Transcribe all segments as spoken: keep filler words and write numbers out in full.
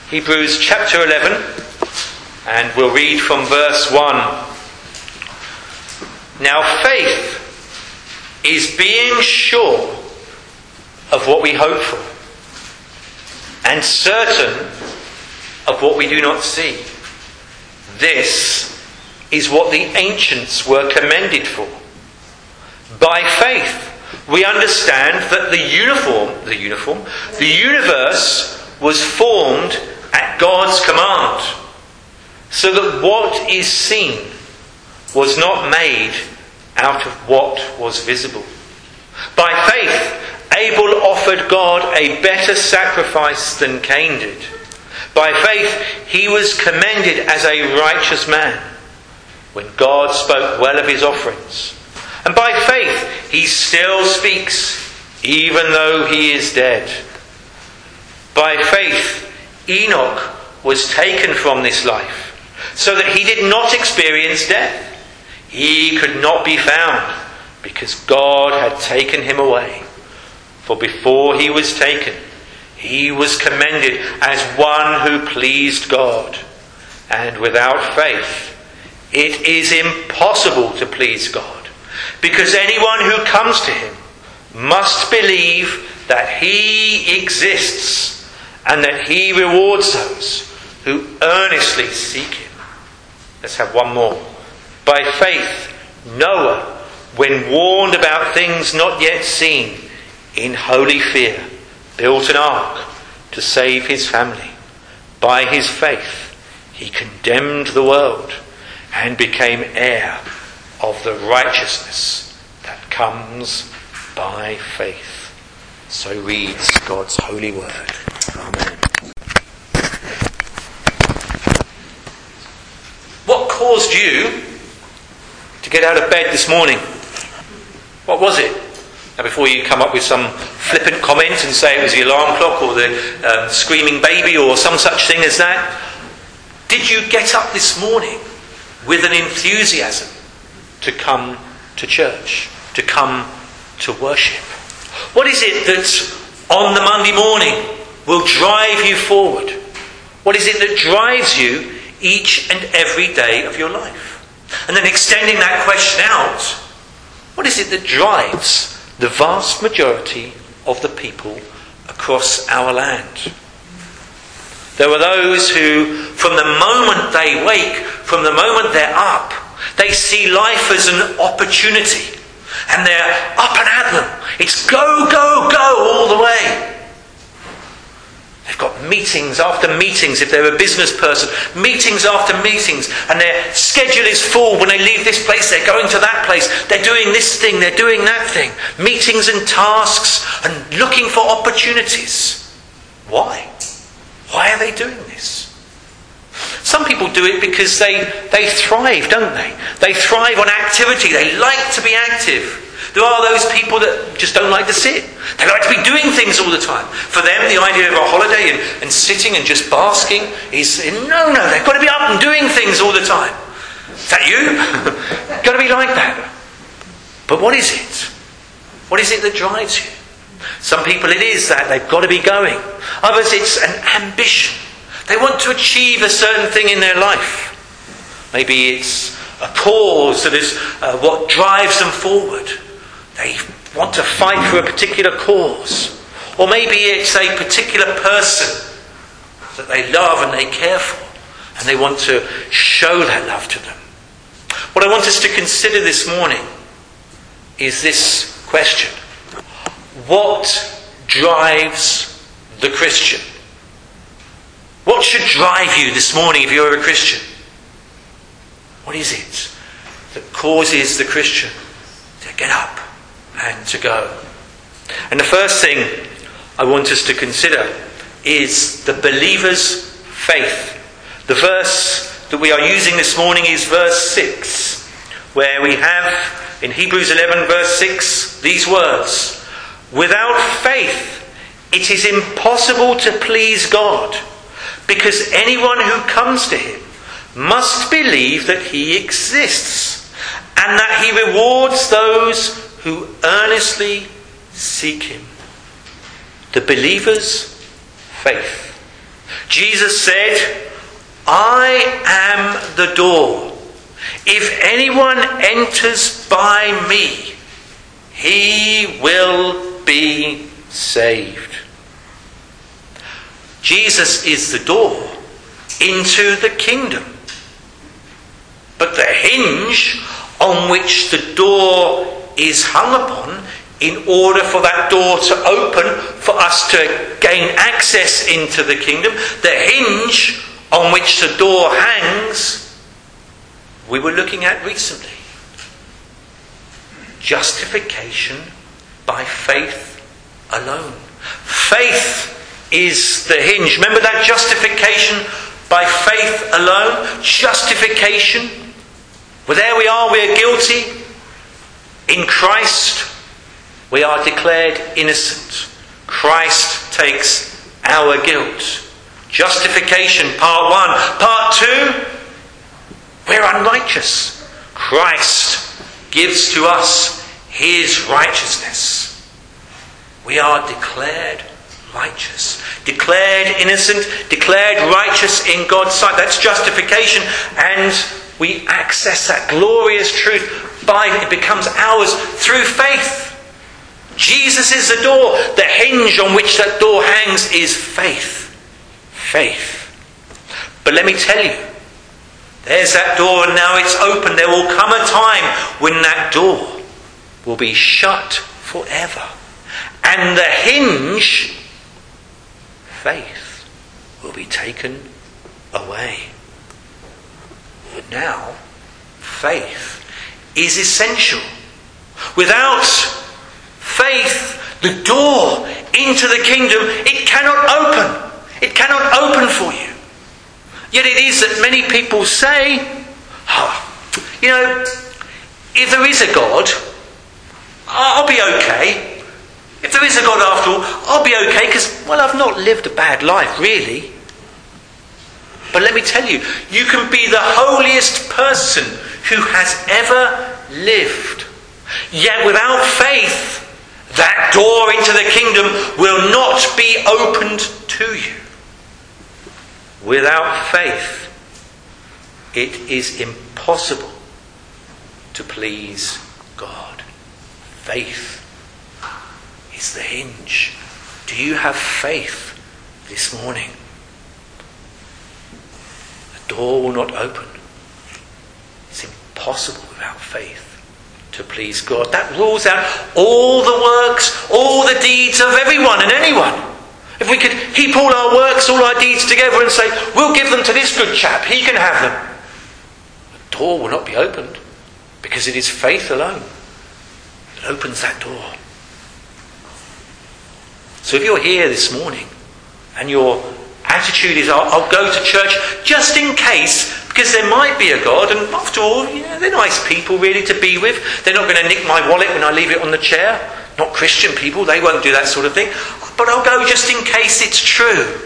Hebrews chapter eleven, and we'll read from verse one. Now faith is being sure of what we hope for, and certain of what we do not see. This is what the ancients were commended for. By faith, we understand that the uniform, the uniform, the universe was formed at God's command, so that what is seen was not made out of what was visible. By faith, Abel offered God a better sacrifice than Cain did. By faith, he was commended as a righteous man when God spoke well of his offerings. And by faith, he still speaks, even though he is dead. By faith, Enoch was taken from this life, so that he did not experience death. He could not be found, because God had taken him away. For before he was taken, he was commended as one who pleased God. And without faith, it is impossible to please God, because anyone who comes to him must believe that he exists, and that he rewards those who earnestly seek him. Let's have one more. By faith, Noah, when warned about things not yet seen, in holy fear, built an ark to save his family. By his faith, he condemned the world and became heir of the righteousness that comes by faith. So reads God's holy word. Amen. What caused you to get out of bed this morning? What was it? Now, before you come up with some flippant comment and say it was the alarm clock or the um, screaming baby or some such thing as that, did you get up this morning with an enthusiasm to come to church, to come to worship? What is it that on the Monday morning will drive you forward? What is it that drives you each and every day of your life? And then extending that question out, what is it that drives the vast majority of the people across our land? There are those who, from the moment they wake, from the moment they're up, they see life as an opportunity. And they're up and at them. It's go, go, go all the way. They've got meetings after meetings if they're a business person. Meetings after meetings. And their schedule is full. When they leave this place, they're going to that place. They're doing this thing, they're doing that thing. Meetings and tasks and looking for opportunities. Why? Why are they doing this? Some people do it because they, they thrive, don't they? They thrive on activity. They like to be active. There are those people that just don't like to sit. They like to be doing things all the time. For them, the idea of a holiday and, and sitting and just basking is, no, no, they've got to be up and doing things all the time. Is that you? Got to be like that. But what is it? What is it that drives you? Some people it is that they've got to be going. Others it's an ambition. They want to achieve a certain thing in their life. Maybe it's a cause that is uh, what drives them forward. They want to fight for a particular cause. Or maybe it's a particular person that they love and they care for, and they want to show that love to them. What I want us to consider this morning is this question. What drives the Christian? What should drive you this morning if you're a Christian? What is it that causes the Christian to get up and to go? And the first thing I want us to consider is the believer's faith. The verse that we are using this morning is verse six, where we have in Hebrews eleven verse six these words: without faith it is impossible to please God, because anyone who comes to him must believe that he exists, and that he rewards those who earnestly seek him. The believer's faith. Jesus said, I am the door. If anyone enters by me, he will be saved. Jesus is the door into the kingdom. But the hinge on which the door is hung upon, in order for that door to open, for us to gain access into the kingdom, the hinge on which the door hangs, we were looking at recently. Justification by faith alone. Faith is the hinge. Remember that justification by faith alone? Justification. Well, there we are, we are guilty. In Christ, we are declared innocent. Christ takes our guilt. Justification, part one. Part two, we're unrighteous. Christ gives to us his righteousness. We are declared righteous. Declared innocent, declared righteous in God's sight. That's justification. And we access that glorious truth by, it becomes ours through faith. Jesus is the door. The hinge on which that door hangs is faith. Faith. But let me tell you, there's that door and now it's open. There will come a time when that door will be shut forever. And the hinge, faith, will be taken away. But now, faith is essential. Without faith, the door into the kingdom, it cannot open. It cannot open for you. Yet it is that many people say, oh, you know, if there is a God, I'll be okay. If there is a God after all, I'll be okay because, well, I've not lived a bad life, really. But let me tell you, you can be the holiest person who has ever lived. Yet without faith, that door into the kingdom will not be opened to you. Without faith, it is impossible to please God. Faith is the hinge. Do you have faith this morning? The door will not open. It's impossible without faith to please God. That rules out all the works, all the deeds of everyone and anyone. If we could heap all our works, all our deeds together and say, we'll give them to this good chap, he can have them. The door will not be opened because it is faith alone that opens that door. So if you're here this morning and your attitude is, I'll, I'll go to church just in case, because there might be a God, and after all, yeah, they're nice people really to be with. They're not going to nick my wallet when I leave it on the chair. Not Christian people, they won't do that sort of thing. But I'll go just in case it's true.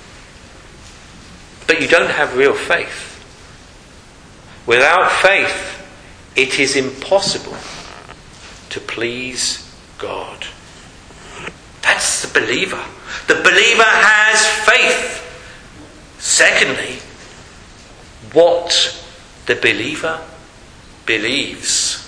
But you don't have real faith. Without faith, it is impossible to please God. That's the believer. The believer has faith. Secondly, what the believer believes.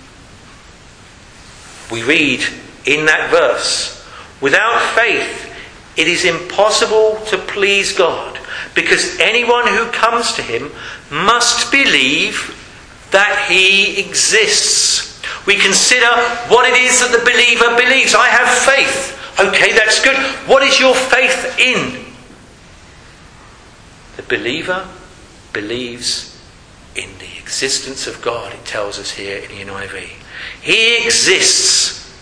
We read in that verse, without faith, it is impossible to please God, because anyone who comes to him must believe that he exists. We consider what it is that the believer believes. I have faith. Okay, that's good. What is your faith in? The believer believes in the existence of God, it tells us here in the N I V. He exists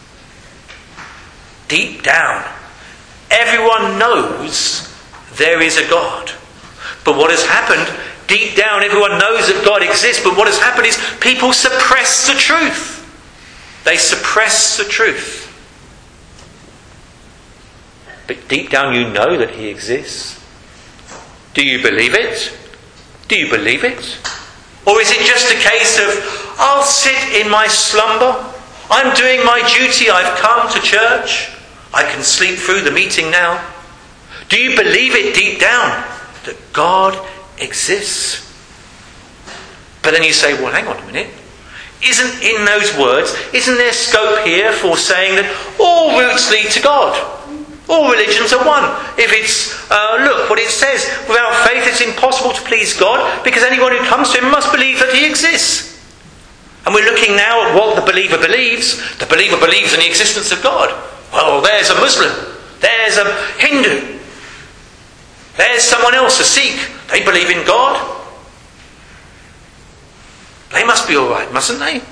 deep down. Everyone knows there is a God. But what has happened, deep down everyone knows that God exists, but what has happened is people suppress the truth. They suppress the truth. But deep down you know that he exists. Do you believe it? Do you believe it? Or is it just a case of, I'll sit in my slumber, I'm doing my duty, I've come to church, I can sleep through the meeting now. Do you believe it deep down that God exists? But then you say, well, hang on a minute. Isn't in those words, isn't there scope here for saying that all routes lead to God? All religions are one. If it's, uh, look what it says, without faith it's impossible to please God, because anyone who comes to him must believe that he exists. And we're looking now at what the believer believes. The believer believes in the existence of God. Well, there's a Muslim. There's a Hindu. There's someone else, a Sikh. They believe in God. They must be all right, mustn't they?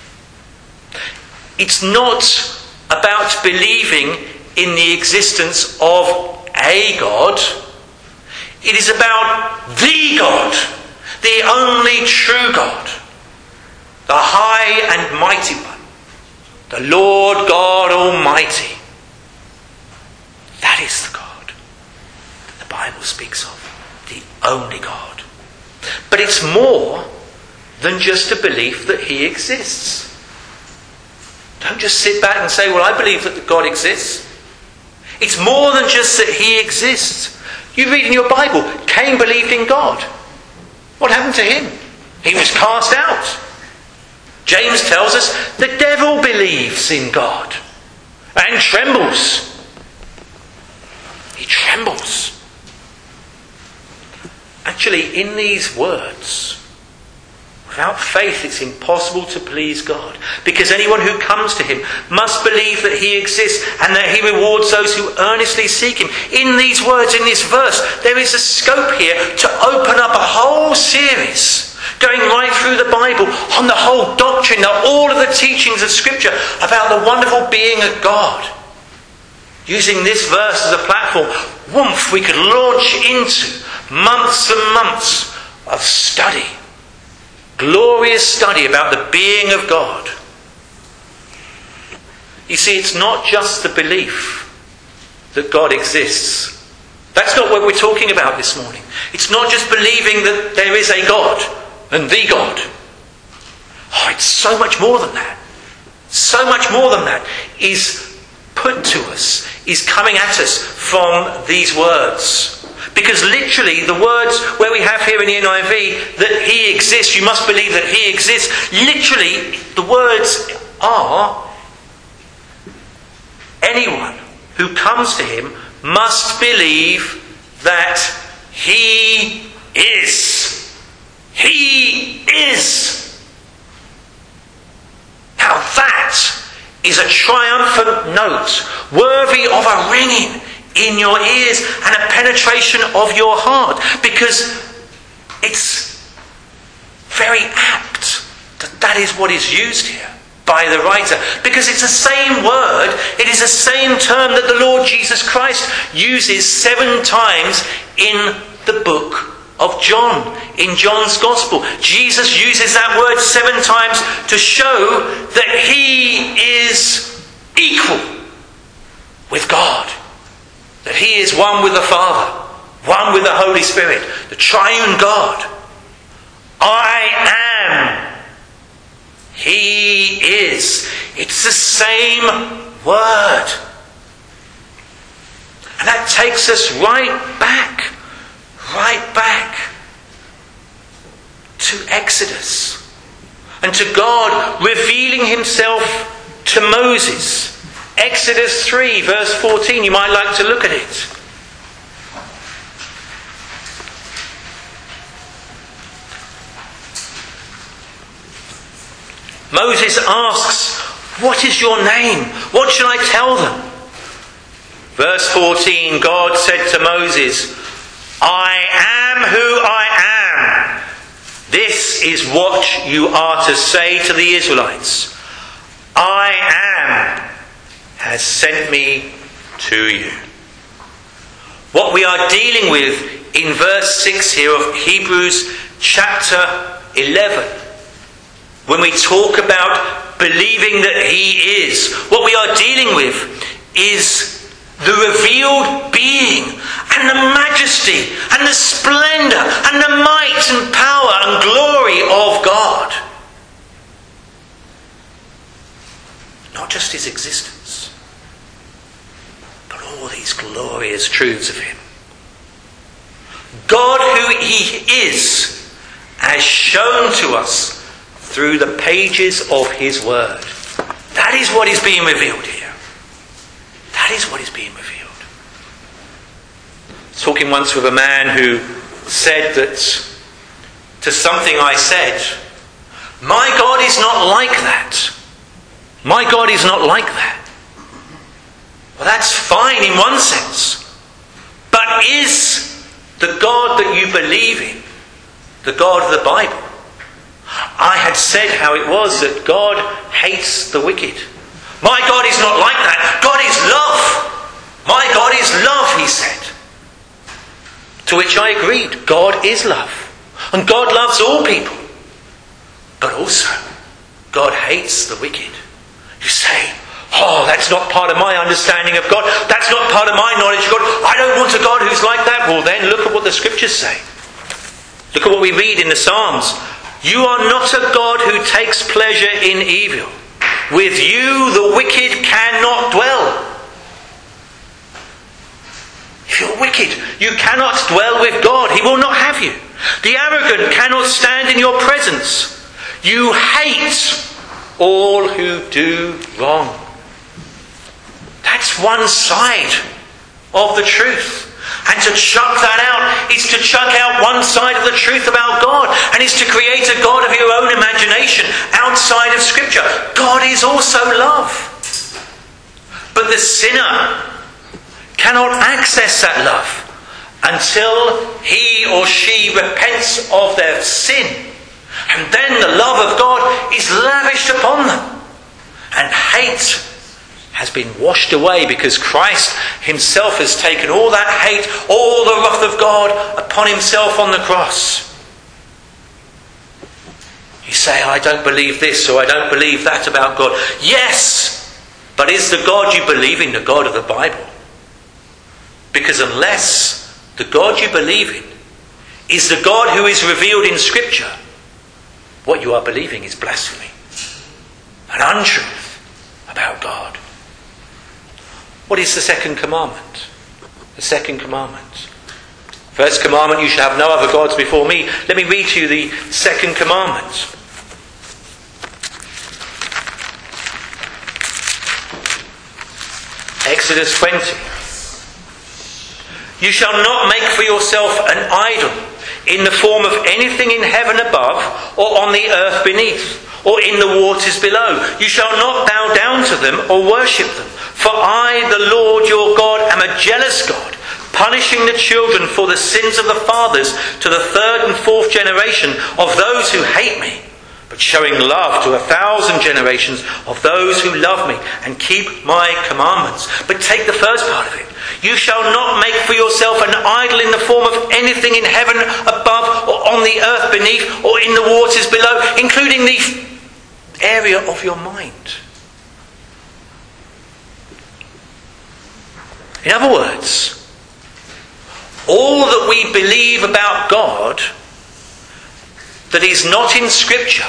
It's not about believing in the existence of a God. It is about the God, the only true God, the high and mighty one, the Lord God Almighty. That is the God the Bible speaks of, the only God. But it's more than just a belief that he exists. Don't just sit back and say, well, I believe that God exists. It's more than just that he exists. You read in your Bible, Cain believed in God. What happened to him? He was cast out. James tells us the devil believes in God and trembles. He trembles. Actually, in these words, without faith it's impossible to please God, because anyone who comes to him must believe that he exists and that he rewards those who earnestly seek him. In these words, in this verse, there is a scope here to open up a whole series, going right through the Bible, on the whole doctrine, all of the teachings of Scripture about the wonderful being of God. Using this verse as a platform, woof, we could launch into months and months of study. Glorious study about the being of God. You see, it's not just the belief that God exists. That's not what we're talking about this morning. It's not just believing that there is a God and the God. Oh, it's so much more than that. So much more than that is put to us, is coming at us from these words. Because literally the words where we have here in the N I V that he exists, you must believe that he exists, literally the words are anyone who comes to him must believe that he is. He is. Now that is a triumphant note worthy of a ringing in your ears and a penetration of your heart, because it's very apt that that is what is used here by the writer, because it's the same word, it is the same term that the Lord Jesus Christ uses seven times in the book of John, in John's Gospel. Jesus uses that word seven times to show that he is equal with God. That he is one with the Father, one with the Holy Spirit, the triune God. I am. He is. It's the same word. And that takes us right back, right back to Exodus. And to God revealing himself to Moses. Exodus three, verse fourteen. You might like to look at it. Moses asks, "What is your name? What shall I tell them?" Verse fourteen, God said to Moses, "I am who I am. This is what you are to say to the Israelites. I am has sent me to you." What we are dealing with in verse six here of Hebrews chapter eleven, when we talk about believing that he is, what we are dealing with is the revealed being and the majesty and the splendour and the might and power and glory of God. Not just his existence, but all these glorious truths of him. God who he is as shown to us through the pages of his word. That is what is being revealed here. That is what is being revealed. Talking once with a man who said that to something I said, my God is not like that. My God is not like that. Well, that's fine in one sense. But is the God that you believe in the God of the Bible? I had said how it was that God hates the wicked. My God is not like that. God is love. My God is love, he said. To which I agreed. God is love. And God loves all people. But also, God hates the wicked. You say, oh, that's not part of my understanding of God. That's not part of my knowledge of God. I don't want a God who's like that. Well, then look at what the scriptures say. Look at what we read in the Psalms. You are not a God who takes pleasure in evil. With you the wicked cannot dwell. If you're wicked, you cannot dwell with God. He will not have you. The arrogant cannot stand in your presence. You hate all who do wrong. That's one side of the truth. And to chuck that out is to chuck out one side of the truth about God, and is to create a God of your own imagination outside of Scripture. God is also love. But the sinner cannot access that love until he or she repents of their sin. And then the love of God is lavished upon them. And hate has been washed away because Christ himself has taken all that hate, all the wrath of God upon himself on the cross. You say, I don't believe this or I don't believe that about God. Yes, but is the God you believe in the God of the Bible? Because unless the God you believe in is the God who is revealed in Scripture, what you are believing is blasphemy, an untruth about God. What is the second commandment? The second commandment. First commandment, you shall have no other gods before me. Let me read to you the second commandment. Exodus twenty. You shall not make for yourself an idol in the form of anything in heaven above, or on the earth beneath, or in the waters below. You shall not bow down to them or worship them. For I, the Lord your God, am a jealous God, punishing the children for the sins of the fathers to the third and fourth generation of those who hate me, but showing love to a thousand generations of those who love me and keep my commandments. But take the first part of it. You shall not make for yourself an idol in the form of anything in heaven above, or on the earth beneath, or in the waters below, including the area of your mind. In other words, all that we believe about God that is not in Scripture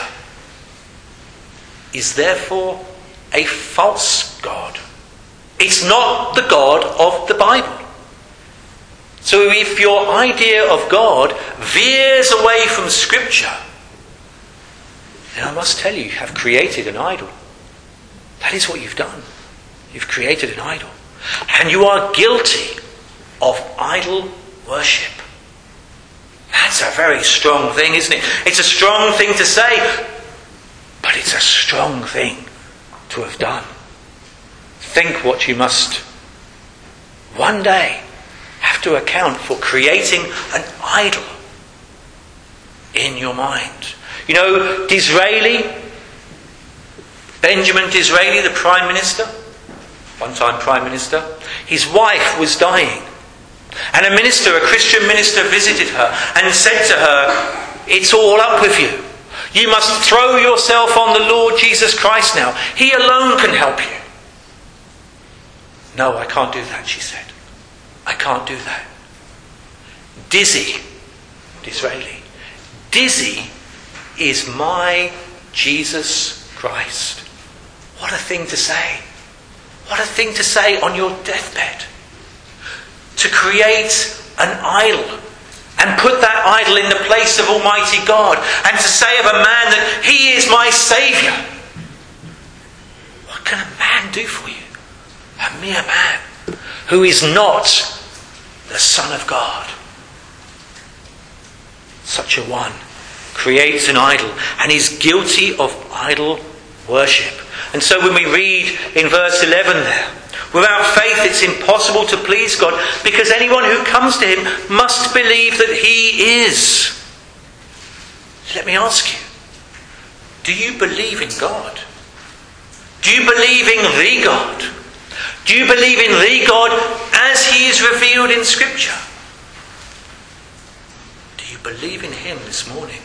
is therefore a false God. It's not the God of the Bible. So if your idea of God veers away from Scripture, then I must tell you, you have created an idol. That is what you've done. You've created an idol. And you are guilty of idol worship. That's a very strong thing, isn't it? It's a strong thing to say, but it's a strong thing to have done. Think what you must one day have to account for creating an idol in your mind. You know, Disraeli, Benjamin Disraeli, the Prime Minister, one-time Prime Minister, his wife was dying. And a minister, a Christian minister, visited her and said to her, it's all up with you. You must throw yourself on the Lord Jesus Christ now. He alone can help you. No, I can't do that, she said. I can't do that. Dizzy, Disraeli, Dizzy is my Jesus Christ. What a thing to say. What a thing to say on your deathbed. To create an idol and put that idol in the place of Almighty God, and to say of a man that he is my Saviour. What can a man do for you? A mere man who is not the Son of God. Such a one creates an idol and is guilty of idol worship. And so when we read in verse eleven there, without faith it's impossible to please God, because anyone who comes to him must believe that he is. Let me ask you, do you believe in God? Do you believe in the God? Do you believe in the God as he is revealed in Scripture? Do you believe in him this morning?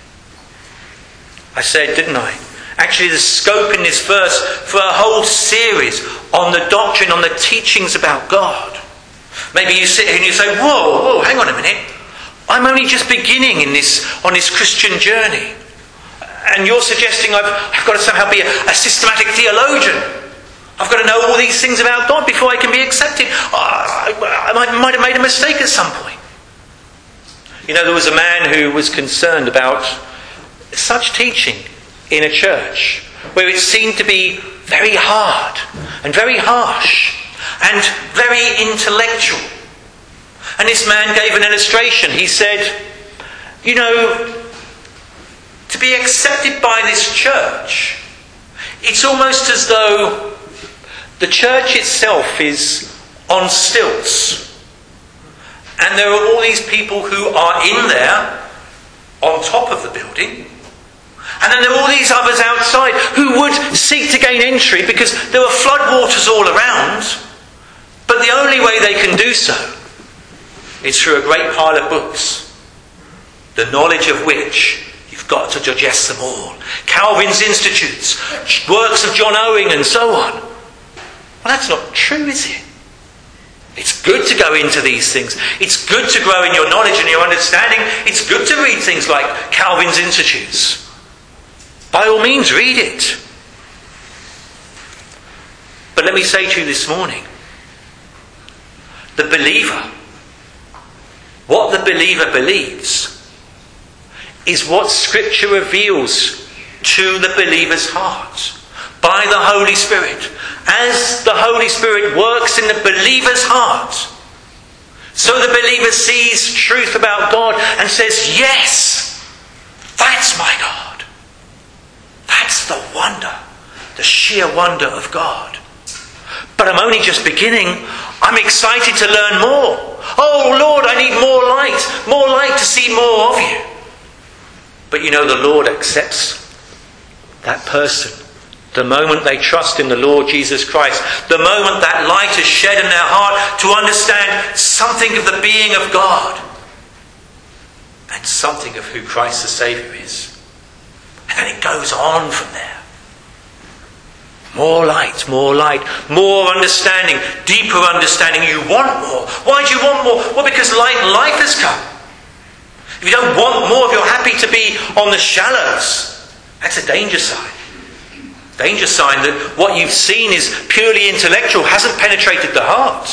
I said, didn't I? Actually, there's scope in this verse for a whole series on the doctrine, on the teachings about God. Maybe you sit here and you say, whoa, whoa, hang on a minute. I'm only just beginning in this on this Christian journey. And you're suggesting I've, I've got to somehow be a, a systematic theologian. I've got to know all these things about God before I can be accepted. I, I, I might, might have made a mistake at some point. You know, there was a man who was concerned about such teaching in a church where it seemed to be very hard and very harsh and very intellectual. And this man gave an illustration. He said, you know, to be accepted by this church, it's almost as though the church itself is on stilts. And there are all these people who are in there on top of the building. And then there are all these others outside who would seek to gain entry because there are floodwaters all around. But the only way they can do so is through a great pile of books, the knowledge of which you've got to digest them all. Calvin's Institutes, works of John Owen and so on. Well, that's not true, is it? It's good to go into these things. It's good to grow in your knowledge and your understanding. It's good to read things like Calvin's Institutes. By all means, read it. But let me say to you this morning, the believer, what the believer believes, is what Scripture reveals to the believer's heart by the Holy Spirit. As the Holy Spirit works in the believer's heart, so the believer sees truth about God and says, yes, that's my God. That's the wonder, the sheer wonder of God. But I'm only just beginning. I'm excited to learn more. Oh Lord, I need more light, more light to see more of you. But you know, the Lord accepts that person the moment they trust in the Lord Jesus Christ, the moment that light is shed in their heart to understand something of the being of God and something of who Christ the Saviour is. And then it goes on from there. More light, more light, more understanding, deeper understanding. You want more. Why do you want more? Well, because light and life has come. If you don't want more, if you're happy to be on the shallows, that's a danger sign. Danger sign that what you've seen is purely intellectual, hasn't penetrated the heart.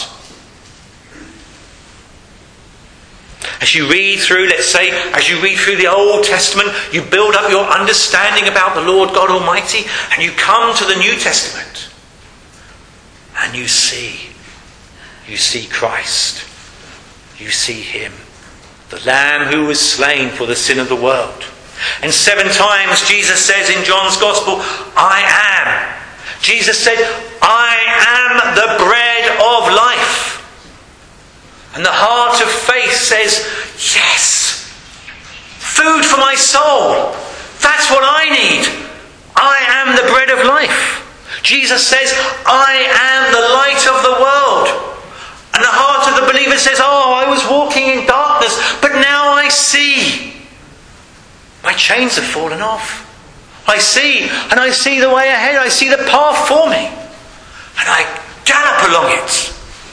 As you read through, let's say, as you read through the Old Testament, you build up your understanding about the Lord God Almighty, and you come to the New Testament, and you see, you see Christ. You see Him, the Lamb who was slain for the sin of the world. And seven times Jesus says in John's Gospel, I am. Jesus said, I am the bread of life. And the heart of faith says, yes, food for my soul. That's what I need. I am the bread of life. Jesus says, I am the light of the world. And the heart of the believer says, oh, I was walking in darkness, but now I see. My chains have fallen off. I see, and I see the way ahead. I see the path for me. And I gallop along it.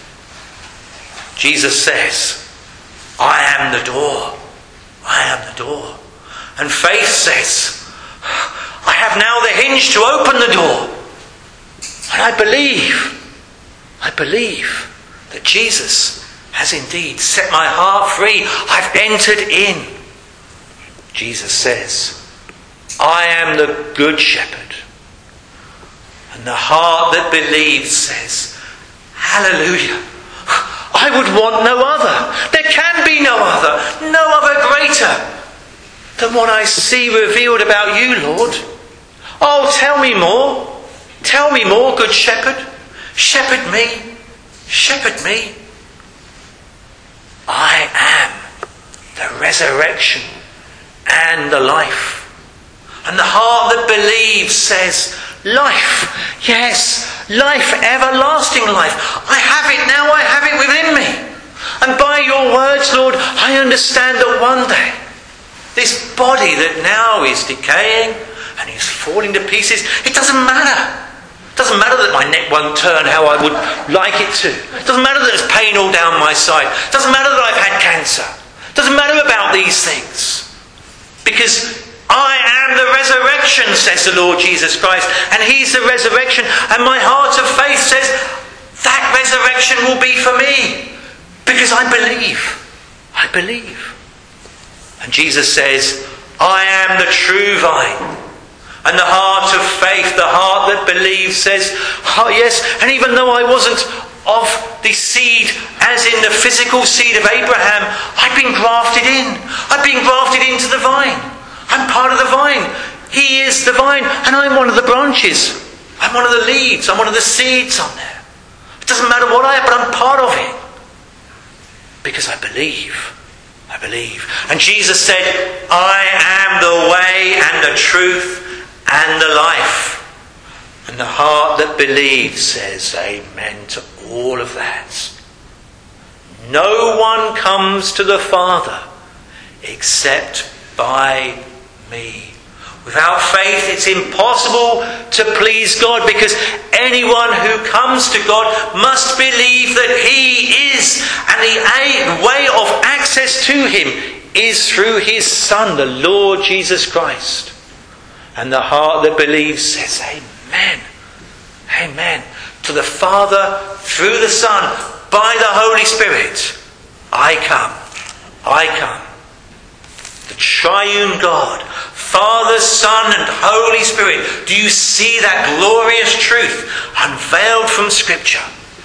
Jesus says, I am the door. I am the door. And faith says, I have now the hinge to open the door. And I believe, I believe that Jesus has indeed set my heart free. I've entered in. Jesus says, I am the good shepherd. And the heart that believes says, hallelujah. I would want no other. There can be no other. No other greater than what I see revealed about you, Lord. Oh, tell me more. Tell me more, good shepherd. Shepherd me. Shepherd me. I am the resurrection and the life. And the heart that believes says, life. Yes, life, everlasting life. I have it now, I have it within me. And by your words, Lord, I understand that one day, this body that now is decaying and is falling to pieces, it doesn't matter. It doesn't matter that my neck won't turn how I would like it to. It doesn't matter that there's pain all down my side. It doesn't matter that I've had cancer. It doesn't matter about these things. Because I am the resurrection, says the Lord Jesus Christ, and He's the resurrection, and my heart of faith says that resurrection will be for me, because I believe. I believe. And Jesus says, I am the true vine. And the heart of faith, the heart that believes says, oh yes, and even though I wasn't of the seed, as in the physical seed of Abraham, I've been grafted in. I've been grafted into the vine. I'm part of the vine. He is the vine, and I'm one of the branches. I'm one of the leaves. I'm one of the seeds on there. It doesn't matter what I am, but I'm part of it. Because I believe. I believe. And Jesus said, I am the way and the truth and the life. And the heart that believes says amen to all of that. No one comes to the Father except by me. Without faith it's impossible to please God, because anyone who comes to God must believe that He is, and the way of access to Him is through His Son, the Lord Jesus Christ. And the heart that believes says amen. Amen. To the Father through the Son by the Holy Spirit. I come. I come. The triune God, Father, Son and Holy Spirit. Do you see that glorious truth unveiled from Scripture?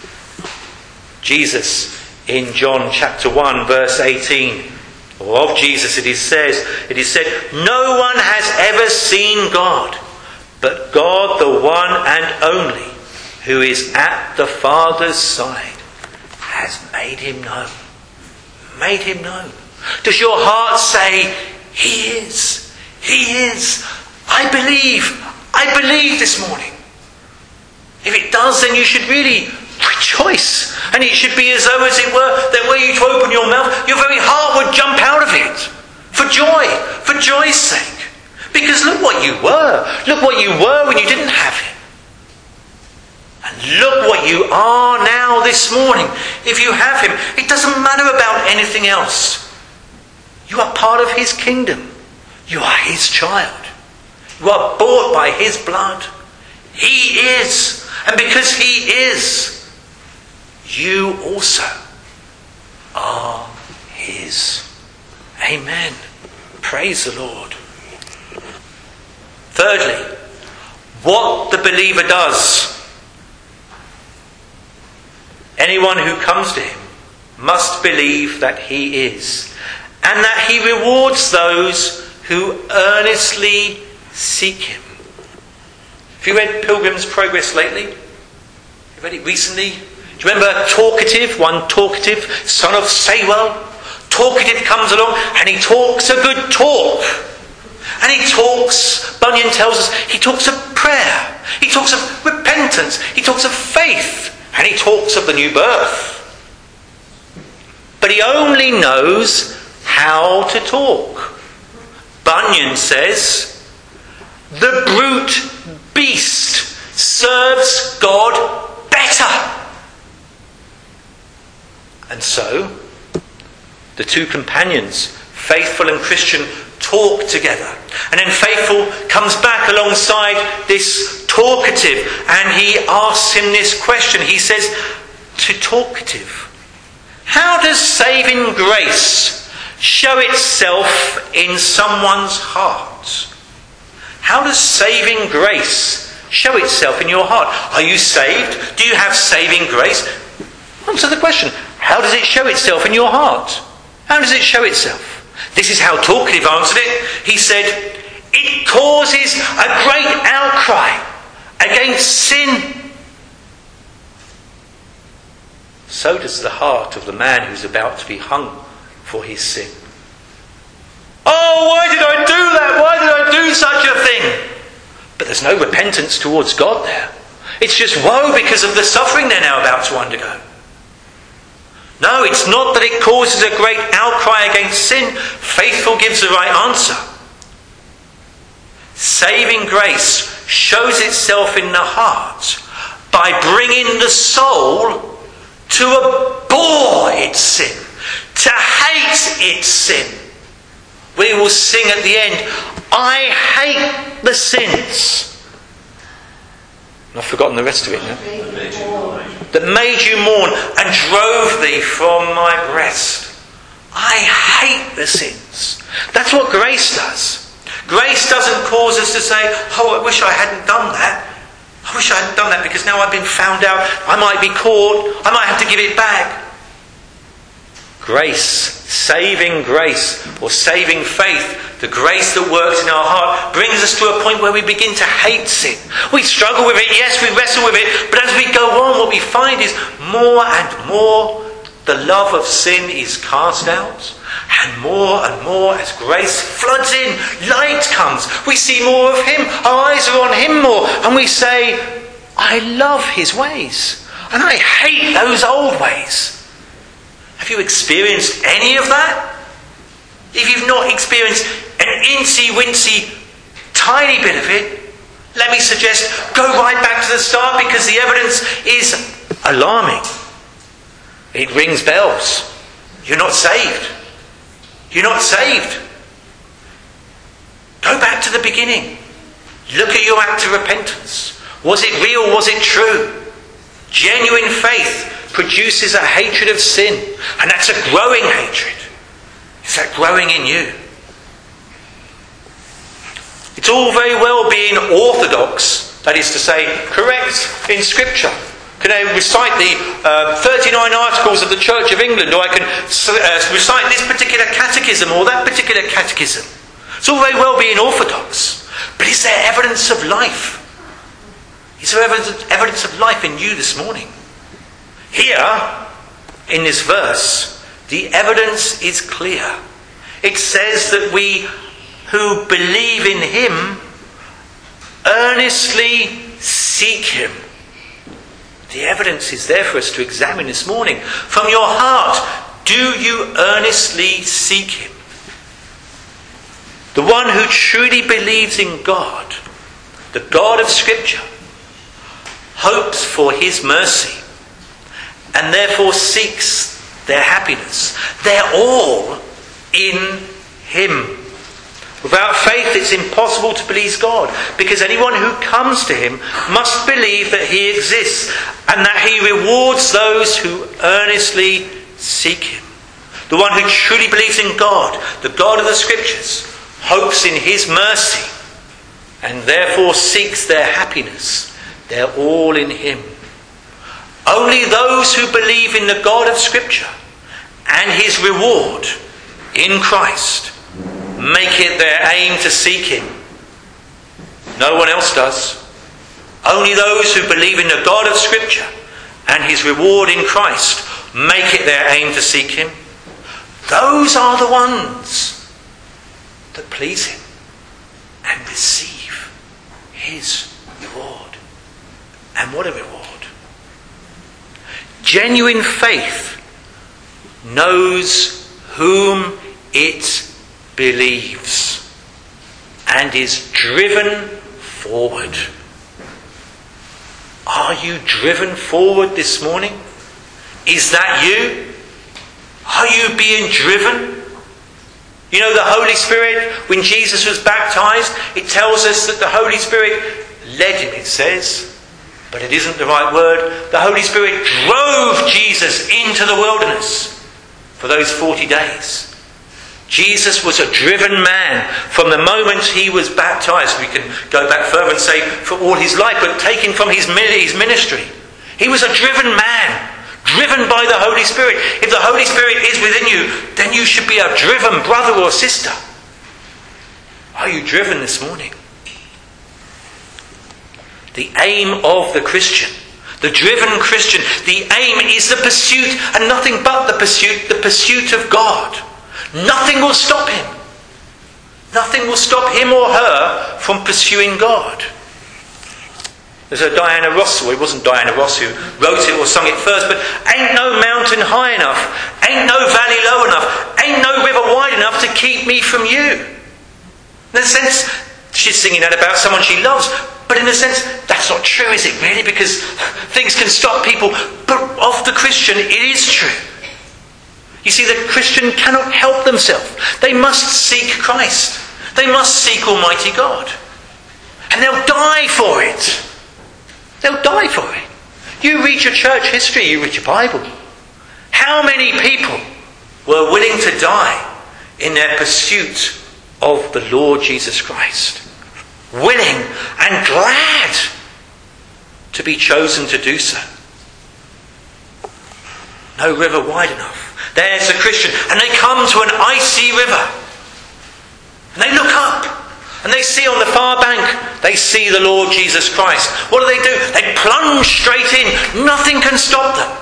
Jesus in John chapter one verse eighteen. Or of Jesus it is says, it is said, no one has ever seen God, but God the one and only, who is at the Father's side, has made Him known. Made Him known. Does your heart say, He is? He is. I believe. I believe this morning. If it does, then you should really rejoice. And it should be as though, as it were, that were you to open your mouth, your very heart would jump out of it. For joy. For joy's sake. Because look what you were. Look what you were when you didn't have Him. And look what you are now this morning. If you have Him, it doesn't matter about anything else. You are part of His kingdom. You are His child. You are bought by His blood. He is. And because He is, you also are His. Amen. Praise the Lord. Thirdly, what the believer does. Anyone who comes to Him must believe that He is, and that He rewards those who earnestly seek Him. Have you read Pilgrim's Progress lately? You read it recently? Do you remember Talkative, one Talkative, son of Saywell? Talkative comes along and he talks a good talk. And he talks, Bunyan tells us, he talks of prayer. He talks of repentance. He talks of faith. And he talks of the new birth. But he only knows how to talk. Bunyan says, the brute beast serves God better. And so, the two companions, Faithful and Christian, talk together. And then Faithful comes back alongside this Talkative and he asks him this question. He says to Talkative, How does saving grace show itself in someone's heart? How does saving grace show itself in your heart? Are you saved? Do you have saving grace? Answer the question. How does it show itself in your heart? How does it show itself? This is how Talkative answered it. He said, it causes a great outcry against sin. So does the heart of the man who's about to be hung for his sin. Oh, why did I do that? Why did I do such a thing? But there's no repentance towards God there. It's just woe because of the suffering they're now about to undergo. No, it's not that it causes a great outcry against sin. Faithful gives the right answer. Saving grace shows itself in the heart by bringing the soul to abhor its sin, to hate its sin. We will sing at the end, I hate the sins. I've forgotten the rest of it now. That made you mourn and drove thee from my breast. I hate the sins. That's what grace does. Grace doesn't cause us to say, oh, I wish I hadn't done that. I wish I hadn't done that because now I've been found out. I might be caught. I might have to give it back. Grace, saving grace, or saving faith, the grace that works in our heart, brings us to a point where we begin to hate sin. We struggle with it, yes, we wrestle with it, but as we go on, what we find is more and more the love of sin is cast out, and more and more as grace floods in, light comes, we see more of him, our eyes are on him more, and we say, I love his ways, and I hate those old ways. Have you experienced any of that? If you've not experienced an incy-wincy tiny bit of it, let me suggest go right back to the start because the evidence is alarming. It rings bells. You're not saved. You're not saved. Go back to the beginning. Look at your act of repentance. Was it real? Was it true? Genuine faith produces a hatred of sin. And that's a growing hatred. It's that growing in you. It's all very well being orthodox, that is to say, correct in Scripture. Can I recite the uh, thirty-nine articles of the Church of England, or I can uh, recite this particular catechism or that particular catechism. It's all very well being orthodox. But is there evidence of life? Is there evidence, evidence of life in you this morning? Here, in this verse, the evidence is clear. It says that we who believe in him earnestly seek him. The evidence is there for us to examine this morning. From your heart, do you earnestly seek him? The one who truly believes in God, the God of Scripture, hopes for his mercy and therefore seeks their happiness. They're all in him. Without faith it's impossible to please God, because anyone who comes to him must believe that he exists and that he rewards those who earnestly seek him. The one who truly believes in God, the God of the Scriptures, hopes in his mercy and therefore seeks their happiness. They're all in him. Only those who believe in the God of Scripture and his reward in Christ make it their aim to seek him. No one else does. Only those who believe in the God of Scripture and his reward in Christ make it their aim to seek him. Those are the ones that please him and receive his reward. And what a reward. Genuine faith knows whom it believes and is driven forward. Are you driven forward this morning? Is that you? Are you being driven? You know, the Holy Spirit, when Jesus was baptized, it tells us that the Holy Spirit led him, it says. But it isn't the right word. The Holy Spirit drove Jesus into the wilderness. for those forty days. Jesus was a driven man from the moment he was baptized. We can go back further and say for all his life, but taken from his ministry. He was a driven man, driven by the Holy Spirit. If the Holy Spirit is within you, then you should be a driven brother or sister. Are you driven this morning? The aim of the Christian, the driven Christian, the aim is the pursuit, and nothing but the pursuit, the pursuit of God. Nothing will stop him. Nothing will stop him or her from pursuing God. There's a Diana Ross, well, it wasn't Diana Ross who wrote it or sung it first, but ain't no mountain high enough, ain't no valley low enough, ain't no river wide enough to keep me from you. In a sense, she's singing that about someone she loves, but in a sense, that's not true, is it really? Because things can stop people, but of the Christian, it is true. You see, the Christian cannot help themselves. They must seek Christ. They must seek Almighty God. And they'll die for it. They'll die for it. You read your church history, you read your Bible. How many people were willing to die in their pursuit of the Lord Jesus Christ? Willing and glad to be chosen to do so. No river wide enough. There's a Christian, and they come to an icy river. And they look up, and they see on the far bank, they see the Lord Jesus Christ. What do they do? They plunge straight in. Nothing can stop them.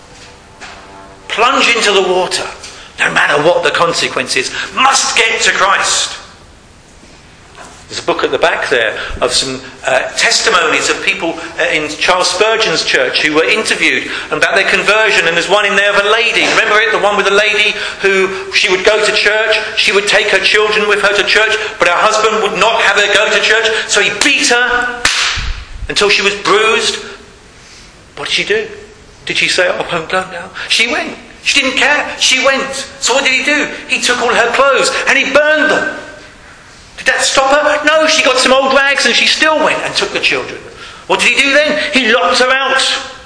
Plunge into the water, no matter what the consequences. Must get to Christ. There's a book at the back there of some uh, testimonies of people uh, in Charles Spurgeon's church who were interviewed about their conversion. And there's one in there of a lady. Remember it? The one with the lady who she would go to church. She would take her children with her to church, but her husband would not have her go to church. So he beat her until she was bruised. What did she do? Did she say, "Oh, I won't go now"? She went. She didn't care. She went. So what did he do? He took all her clothes and he burned them. Did that stop her? No, she got some old rags and she still went and took the children. What did he do then? He locked her out.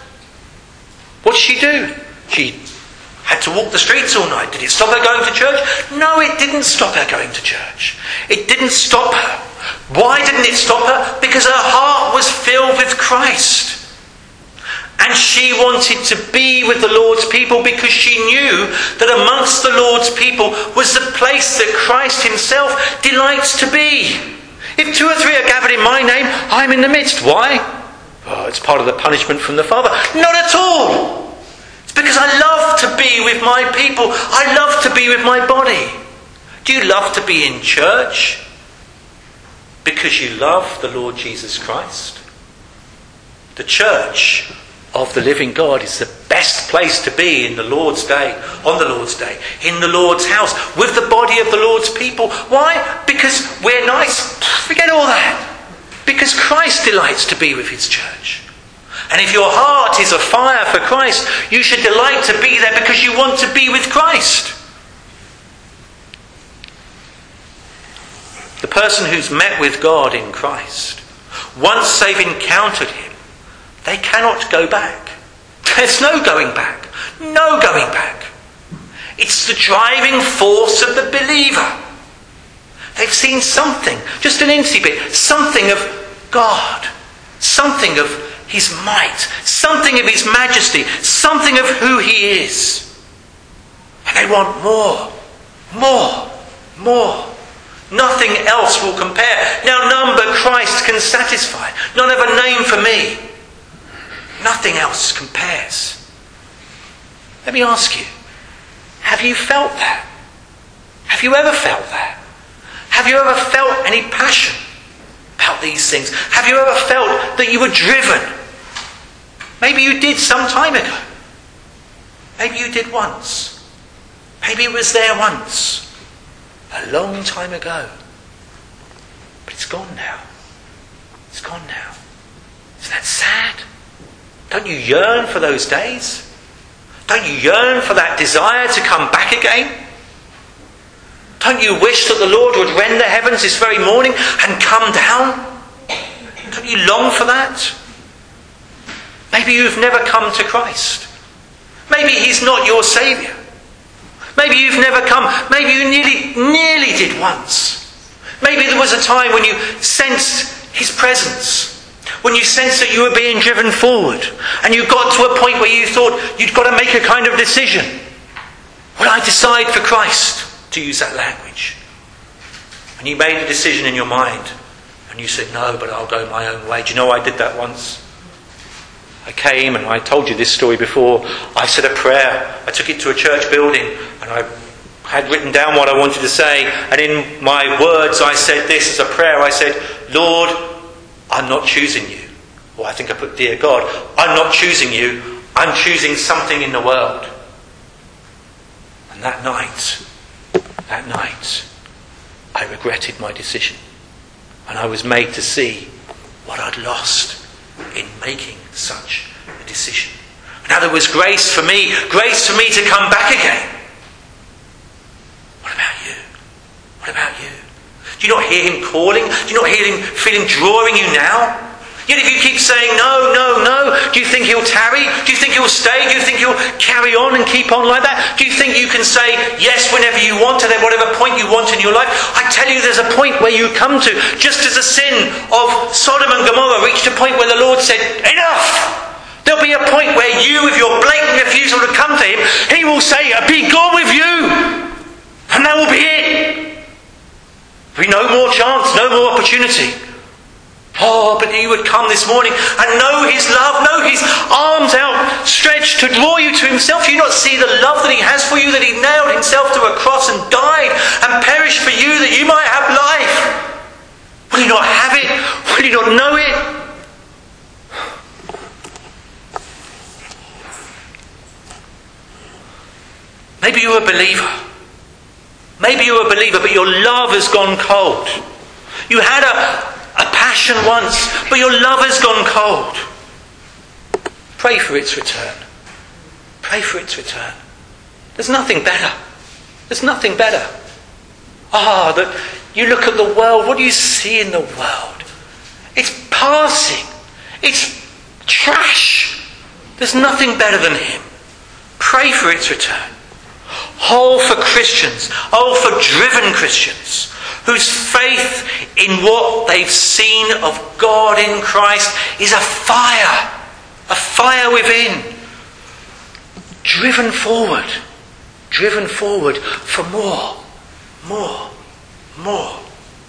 What did she do? She had to walk the streets all night. Did it stop her going to church? No, it didn't stop her going to church. It didn't stop her. Why didn't it stop her? Because her heart was filled with Christ. And she wanted to be with the Lord's people because she knew that amongst the Lord's people was the place that Christ himself delights to be. If two or three are gathered in my name, I'm in the midst. Why? Oh, it's part of the punishment from the Father. Not at all. It's because I love to be with my people. I love to be with my body. Do you love to be in church because you love the Lord Jesus Christ? The church of the living God is the best place to be in the Lord's day, on the Lord's day, in the Lord's house, with the body of the Lord's people. Why? Because we're nice. Forget all that. Because Christ delights to be with his church. And if your heart is afire for Christ, you should delight to be there because you want to be with Christ. The person who's met with God in Christ, once they've encountered him, they cannot go back. There's no going back. No going back. It's the driving force of the believer. They've seen something, just an incy bit, something of God, something of his might, something of his majesty, something of who he is. And they want more, more, more. Nothing else will compare. Now none but Christ can satisfy. None have a name for me. Nothing else compares. Let me ask you, have you felt that? Have you ever felt that? Have you ever felt any passion about these things? Have you ever felt that you were driven? Maybe you did some time ago. Maybe you did once. Maybe it was there once. A long time ago. But it's gone now. It's gone now. Isn't that sad? Don't you yearn for those days? Don't you yearn for that desire to come back again? Don't you wish that the Lord would rend the heavens this very morning and come down? Don't you long for that? Maybe you've never come to Christ. Maybe he's not your Saviour. Maybe you've never come. Maybe you nearly, nearly did once. Maybe there was a time when you sensed his presence. When you sensed that you were being driven forward. And you got to a point where you thought you'd got to make a kind of decision. Will I decide for Christ? To use that language. And you made a decision in your mind. And you said, no, but I'll go my own way. Do you know I did that once? I came, and I told you this story before. I said a prayer. I took it to a church building, and I had written down what I wanted to say. And in my words, I said this as a prayer. I said, Lord, I'm not choosing you. Or I think I put, dear God, I'm not choosing you. I'm choosing something in the world. And that night, that night, I regretted my decision. And I was made to see what I'd lost in making such a decision. Now there was grace for me, grace for me to come back again. What about you? What about you? Do you not hear him calling? Do you not hear him, feel him drawing you now? Yet if you keep saying no, no, no, do you think he'll tarry? Do you think he'll stay? Do you think he'll carry on and keep on like that? Do you think you can say yes whenever you want and at whatever point you want in your life? I tell you, there's a point where you come to, just as the sin of Sodom and Gomorrah reached a point where the Lord said, enough! There'll be a point where you, with your blatant refusal to come to him, he will say, be gone with you! And that will be it! There'll be no more chance, no more opportunity. Oh, but he would come this morning and know his love, know his arms outstretched to draw you to himself. Do you not see the love that he has for you, that he nailed himself to a cross and died and perished for you that you might have life? Will you not have it? Will you not know it? Maybe you're a believer. Maybe you're a believer, but your love has gone cold. You had a A passion once, but your love has gone cold. Pray for its return. Pray for its return. There's nothing better. There's nothing better. Ah, that you look at the world, what do you see in the world? It's passing. It's trash. There's nothing better than him. Pray for its return. Oh, for Christians. Oh, for driven Christians. Whose faith in what they've seen of God in Christ is a fire, a fire within, driven forward, driven forward for more, more, more.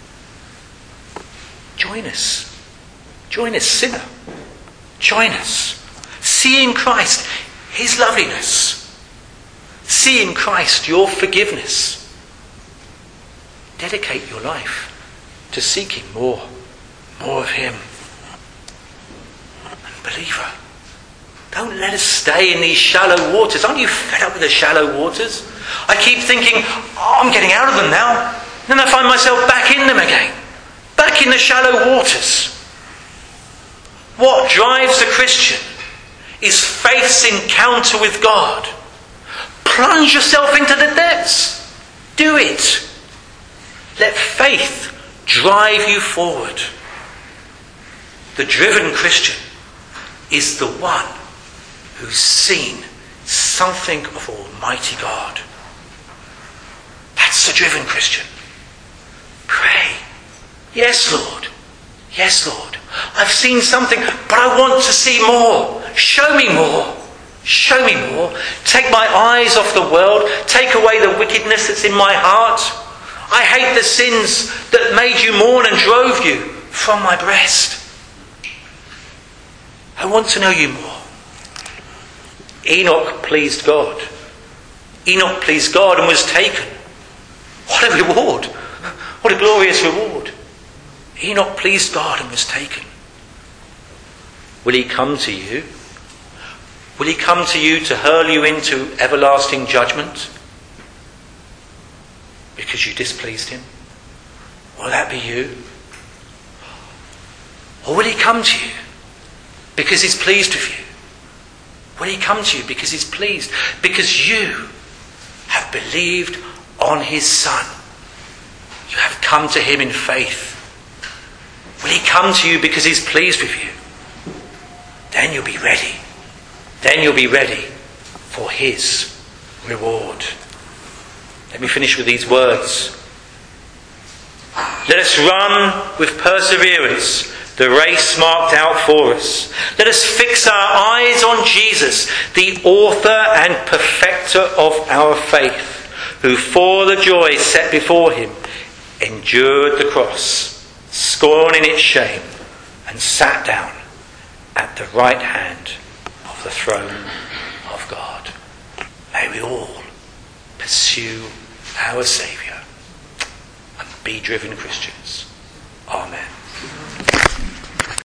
Join us, join us, sinner, join us. See in Christ his loveliness, see in Christ your forgiveness. Dedicate your life to seeking more, more of him. And believer, don't let us stay in these shallow waters. Aren't you fed up with the shallow waters? I keep thinking, oh, I'm getting out of them now. Then I find myself back in them again. Back in the shallow waters. What drives a Christian is faith's encounter with God. Plunge yourself into the depths. Do it. Let faith drive you forward. The driven Christian is the one who's seen something of Almighty God. That's the driven Christian. Pray. Yes, Lord. Yes, Lord. I've seen something, but I want to see more. Show me more. Show me more. Take my eyes off the world. Take away the wickedness that's in my heart. I hate the sins that made you mourn and drove you from my breast. I want to know you more. Enoch pleased God. Enoch pleased God and was taken. What a reward. What a glorious reward. Enoch pleased God and was taken. Will he come to you? Will he come to you to hurl you into everlasting judgment? Because you displeased him? Will that be you? Or will he come to you because he's pleased with you? Will he come to you because he's pleased? Because you have believed on his Son. You have come to him in faith. Will he come to you because he's pleased with you? Then you'll be ready. Then you'll be ready for his reward. Let me finish with these words. Let us run with perseverance the race marked out for us. Let us fix our eyes on Jesus, the author and perfecter of our faith, who for the joy set before him endured the cross, scorning its shame, and sat down at the right hand of the throne of God. May we all pursue our Saviour and be driven Christians.